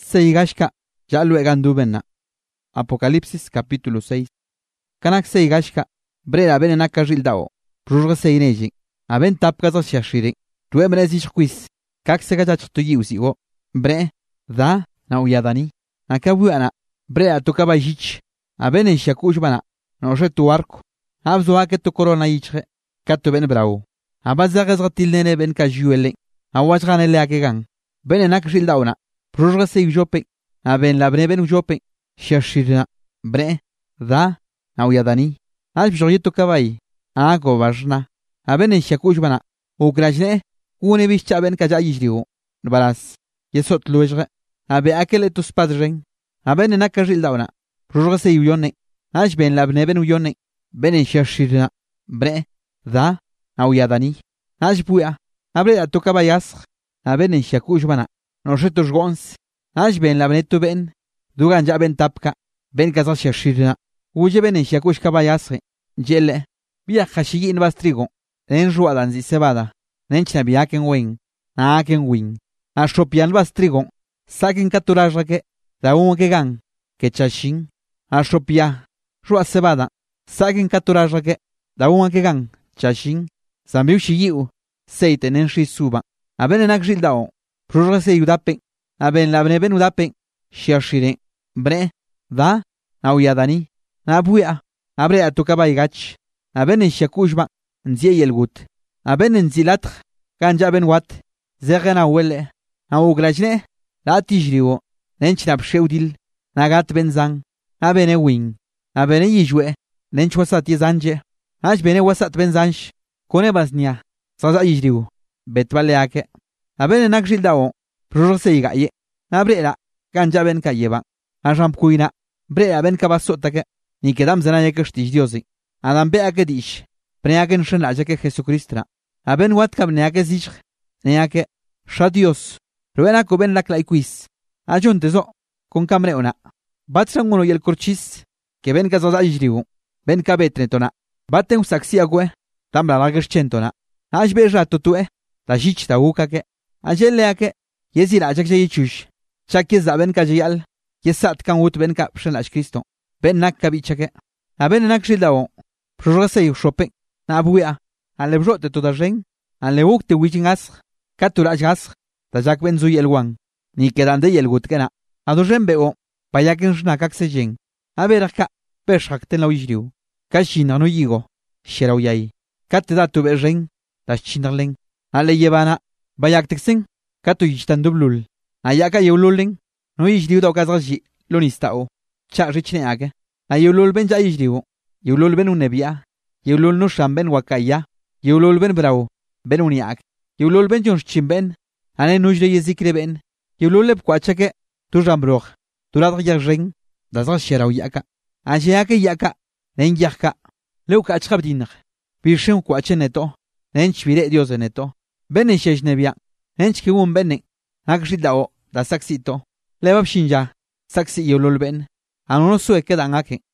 Seigashka, ya luego ndubena. Apocalipsis capítulo 6. Kanak seigashka, brera benenaka jildao, prurga seineji, aben tapkaza shashire, tuemrezi quiz, kak segajach to yusigo, bre, da, na uyadani, akabuana, brea tokaba jich, abene shakushbana, no tu arco, abzo ake to corona ichre, kato ben bravo, abazagas tilnene ben kajuele, awajganele akegan, benenak jildauna, prurga seijope, aben labre ben ujope, shashirna, bre, da, na uyadani, albjoyeto kabai, ago vajna, abene shakushbana, ukrajne, une bicha ben kajayishrigo, baras, yesot luejre, abe akele tus padren, abene nakajildauna, prurga seiyone, aj ben labne ben uyone, bene shashirna, bre, da, na uyadani, aj buya, abre a tokabayas, abene shakushbana, nosotros gons, aj ben labneto ben, dugan ja ben tapka, ben kazas shashirna, uye bene shakush kabayasre, jelle, via hashigin bastrigo, en ruadan zi cebada, nenchna biaken wen, naaken win, ashopian bastrigo, saken katurajake, da un kegan, que chashin, ashopia, rua cebada, saken katurajake, da un kegan, chashin, zambiu shiyu, seiten en shisuba, aben en akjildao, prurga se yudape, aben labne ben udape, shiashire, bre, da, na uyadani, na buya, abre a tokaba igach, aben en shakushba, nzie yelgut, aben en zilatr, kanja ben wat, zergena wele, na uglajne, la tijriwo, nenchna psheudil, nagat benzang, abene wing, abene yijwe, nench wasat yezanje, aj bene wasat benzansh, kone basnia, saza yijriwo, betvale ake, abene nakjildao, prurse igaye, abrela, kanja ben kayeba, ajam kuina, brea ben kabasotake, ni kedam zanaye kështish diozi, adam bea kedish, preaken shenlaje ke Jesucristra, aben wat kab neake zish, neake, shadios, ruena ko ben lakla ikuis, ajon tezo, con camreona, batranguno y el corchis, que ben kazaza ijriu, ben kabetretona, baten usaxiagwe, tambla lagerchentona, ajbe ratotue, la jich ta ukake, ajeleake, yezirajak jeyichush, chakeza ben kajal, yesat kan ut ben ka pshenlach Cristo, ben nak kabichake, aben nak shildao, prurase shope, na buya, ale brote toda ren, ale ukte wijingas, katurajgas, tajak ben zuy el wan, ni quedande y el gutkena, adoren beo, payaken shnakak sejen, aberaka, peshak ten la wijriu, kashina no yigo, sherauyai, kateda tu berren, das chinarlen, ale yevana, bayak texen, katu yistan dublul, ayaka yulullen, no yijriu da okazaji, lonistao, cha richneage, ayulul ben ja yijriu, yulul ben unebia, yulul no sham ben wakaya, yulul ben bravo, ben uniak, yulul ben jonshim ben, ane nujre yezikre ben, yulul lep kwachake, tu jambroj, tu ladr yarjen, dazar sherau yaka, anjeyake yaka, nen yaka, leuka achkabdinr, birshen kwache neto, nen chvire dios neto, ben enshejnebia, nen chkiwun benne, akshidao, da saksito, lebab shinja, saksi yulul ben, anono sue kedan ake,